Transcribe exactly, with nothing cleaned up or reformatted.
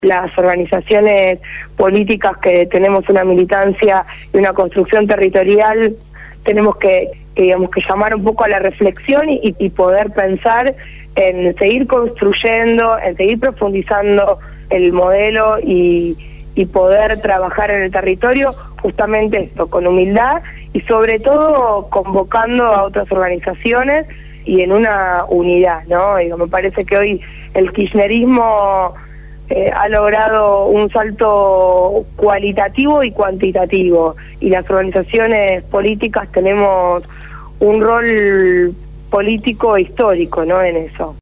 Las organizaciones políticas que tenemos una militancia y una construcción territorial tenemos que, que digamos que llamar un poco a la reflexión y, y poder pensar en seguir construyendo, en seguir profundizando el modelo y, y poder trabajar en el territorio justamente esto, con humildad y sobre todo convocando a otras organizaciones y en una unidad, ¿no? Digo, me parece que hoy el kirchnerismo Eh, ha logrado un salto cualitativo y cuantitativo, y las organizaciones políticas tenemos un rol político histórico, ¿no?, en eso.